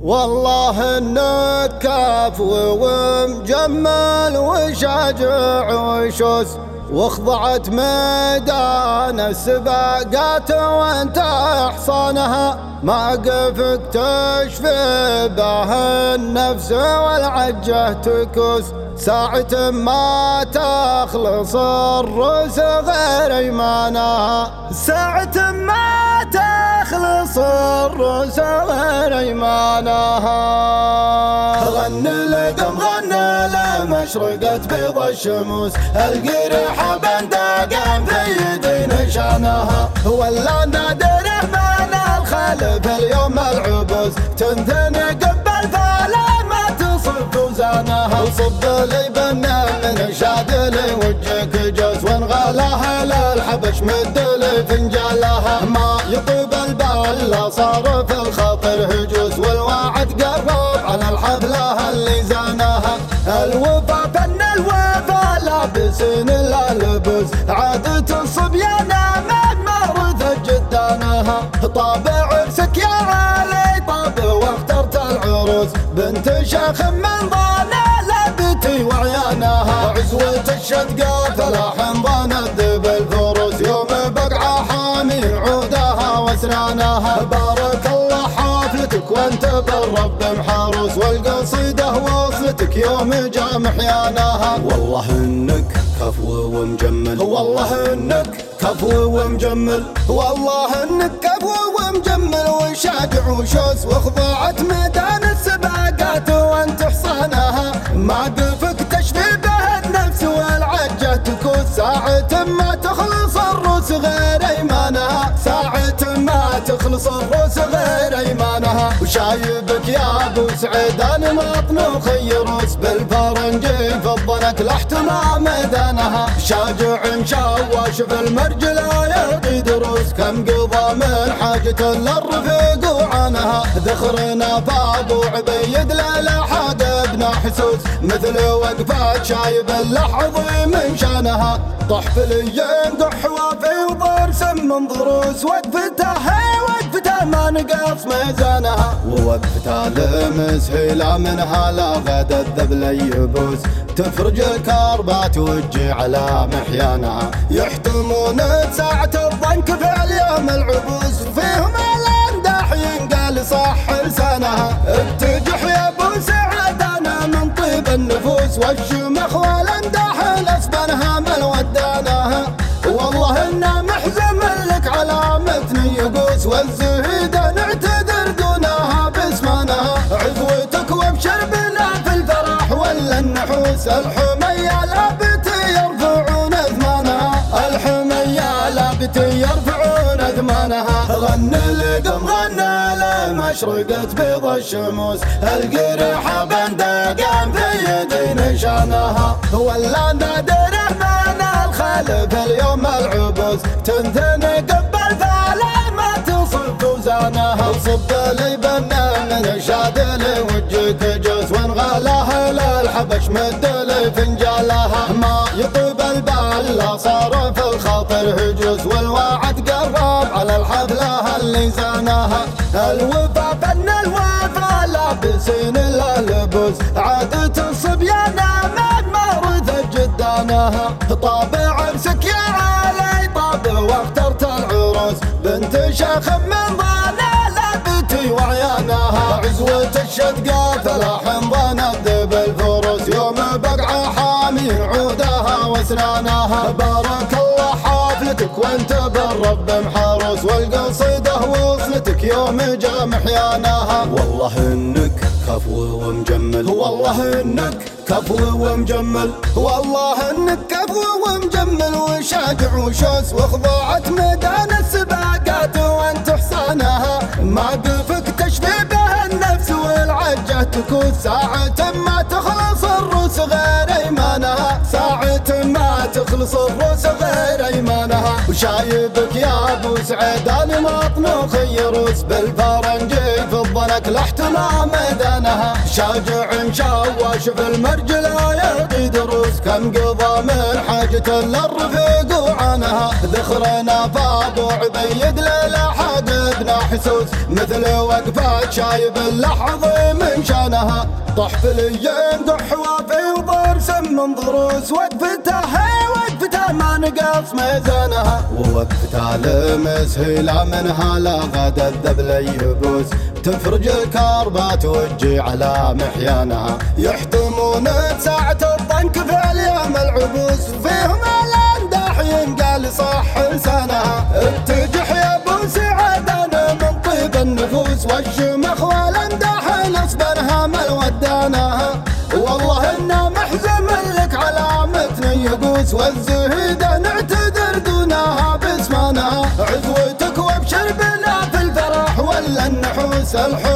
والله انك كافو ومجمل وشاجع وشوس، واخضعت ميدان السباقات وانت احصانها، موقفك تشفي به النفس والعجه تكوس، ساعة ما تخلص الروس غير ايمانها، ساعة ما تخلص الروس غير ايمانها. غني لقم غني لمشرقت بيض الشموس، القريحة بندقم في يدي نشانها، ولا نادره من الخلف اليوم العبوس، تنثني قبل فلا ما تصف وزانها، وصب لي بنا من شادلي وجهك جوز، وانغلاها للحبش مدلي فنجالها، ما يطيب البال صار في الخاطر هجوس، والوعد قرب على الحفلة اللي زانها، الوفا فن الوفا لابسين الالبس، عادة الصبيان مورث جدانها، طابع عرسك يا علي طاب واخترت العروس، بنت شيخ من ضانا لبتي وعيانها، عزوة الشدقة فلاح ضانت بالفروس، يوم بقعة حامي عودها واسنانها، بارك الله حفلتك وانت بالرب محروس، والقصيدة وصلتك يوم جاء محيانها. والله انك كفو ومجمل، والله انك كفو ومجمل، والله انك كفو ومجمل، وشاجع وشوس، واخضعت ميدان السباقات وانت حصانها، موقفك تشفي به النفس والعجه تكوس، ساعة ما تخلص الروس غير ايمانها، ساعة ما تخلص الروس غير ايمانها، وشايبك يا ابو سعيدان مطنوخ يروس، بالفرنجي فضلك لاحتمى ميدانها، شاجع مشوش في المرجله يعطي دروس، كم قضى من حاجة للرفيق وعانها، ذخرنا فابو عبيد للحق ابن حسوس، مثل وقفات شايب اللحظ من شانها، طح فليين قحوة في ضرس من ضروس، وقفتها ما نقص ميزانها، ووقفتها لمسهيلة منها لا غدا الذبل يبوس، تفرج الكربات وتجي على محيانها، يحتمون ساعة الضنك في اليوم العبوس، فيهم الامداح ينقال صح لسانها، اتجح يا ابو سعدانا من طيب النفوس، والشمخ والامداح لاسبانها من ودانها، والله انا محزم لك على متن يقوس، والزهيدة نعتذر دونها باسمانها، عزوتك وابشر بنا في الفرح ولا النحوس، الحمية لابتي يرفعون اثمانها، الحمية لابتي يرفعون اثمانها، غني لقم غني لمشرقت بيض الشموس، القريحة بندقم في يدي نشانها، ولا نادره من الخلف اليوم العبوس، تنثني قبل فلا ما تصف وزانها، وصب لي بنا من شادلي وجهك جوز، وانغلاها للحبش مدلي فنجالها، ما يطيب البال صار في الخاطر هجوس، والوعد قرب على الحفلة اللي زانها، الوفا فن الوفا لابسين الالبس، عادة الصبيان مورث جدانها، طابع عرسك يا علي طاب واخترت العروس، بنت شيخ من ضانا لبتي وعيانها، عزوة الشدقة فلاح ضانت بالفروس، يوم بقعة حامي عودها واسنانها، بارك الله حفلتك وانت بالرب محروس، والقصيدة وصلتك يوم جاء محيانها. والله انك كفو ومجمل، والله انك كفو ومجمل، والله انك كفو ومجمل، وشاجع وشوس، واخضعت ميدان السباقات وانت حصانها، موقفك تشفي به النفس والعجه تكوس، ساعة ما تخلص الروس غير ايمانها، ساعة ما تخلص الروس غير ايمانها، وشايبك يا ابو سعيد انا مطنوخ يروس بالفرنجي في الضنك لاحتمام مدنها شاجع مشوش في المرجله يلقي دروس كم قضى من حاجة للرفيق وعنها ذخرنا فابو عبيد للحد ابن حسوس مثل وقفة شايب اللحظ من شانها طح في اليندح وفي ضرس من ضروس وقفته ما نقص ميزانها ووقفتها لمسهلة منها لا غدا الذبل يبوس تفرج الكربة توجي على محيانها يحتمون ساعة الضنك في اليوم العبوس فيهم الانداح ينقال صح لسانها اتجح يا ابو سعيد انا من طيب النفوس والشمخ والانداح نصبرها مل ودانها والله انه محزم لك على متن يقوس والزهيدة نعتذر دونها باسمانها عزوتك وابشر بنا في الفرح ولا النحوس